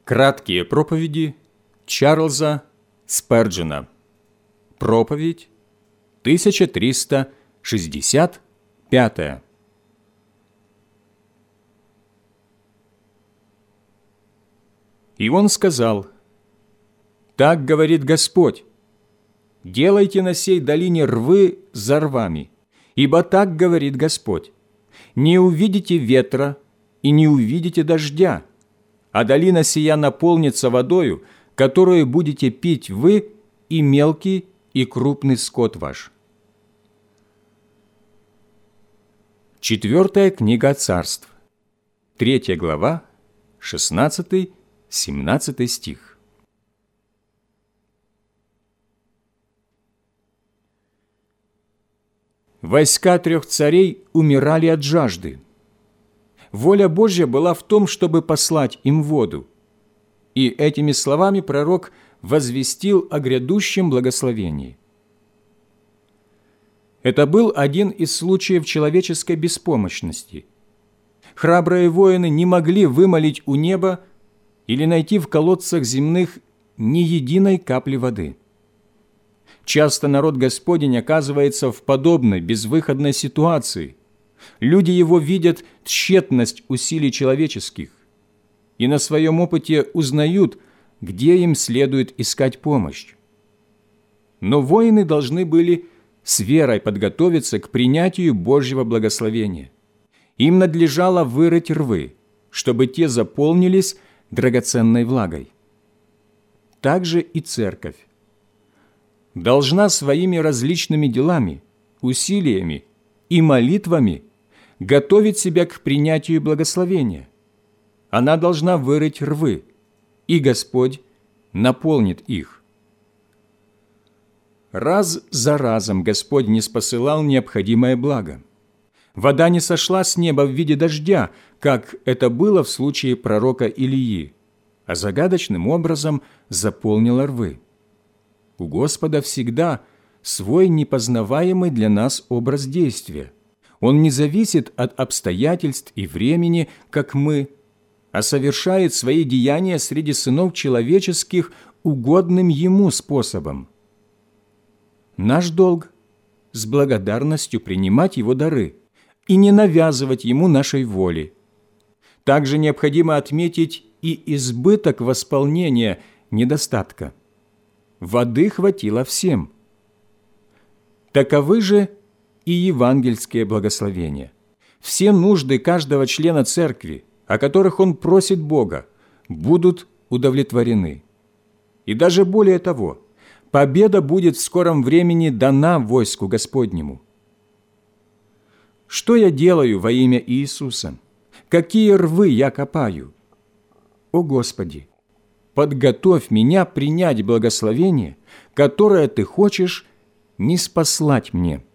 Краткие проповеди Чарльза Сперджена. Проповедь 1365. И он сказал: «Так говорит Господь, делайте на сей долине рвы за рвами, ибо так говорит Господь, не увидите ветра и не увидите дождя, а долина сия наполнится водою, которую будете пить вы и мелкий, и крупный скот ваш». 4 книга Царств, 3 глава, 16-17 стих. Войска 3 царей умирали от жажды. Воля Божья была в том, чтобы послать им воду. И этими словами пророк возвестил о грядущем благословении. Это был один из случаев человеческой беспомощности. Храбрые воины не могли вымолить у неба или найти в колодцах земных ни единой капли воды. Часто народ Господень оказывается в подобной безвыходной ситуации. Люди его видят тщетность усилий человеческих и на своем опыте узнают, где им следует искать помощь. Но воины должны были с верой подготовиться к принятию Божьего благословения. Им надлежало вырыть рвы, чтобы те заполнились драгоценной влагой. Также и церковь должна своими различными делами, усилиями и молитвами готовить себя к принятию благословения. Она должна вырыть рвы, и Господь наполнит их. Раз за разом Господь ниспосылал необходимое благо. Вода не сошла с неба в виде дождя, как это было в случае пророка Илии, а загадочным образом заполнила рвы. У Господа всегда свой непознаваемый для нас образ действия. Он не зависит от обстоятельств и времени, как мы, а совершает свои деяния среди сынов человеческих угодным Ему способом. Наш долг – с благодарностью принимать Его дары и не навязывать Ему нашей воли. Также необходимо отметить и избыток восполнения недостатка. Воды хватило всем. Таковы же и евангельские благословения. Все нужды каждого члена церкви, о которых он просит Бога, будут удовлетворены. И даже более того, победа будет в скором времени дана войску Господнему. Что я делаю во имя Иисуса? Какие рвы я копаю? О Господи, подготовь меня принять благословение, которое Ты хочешь ниспослать мне.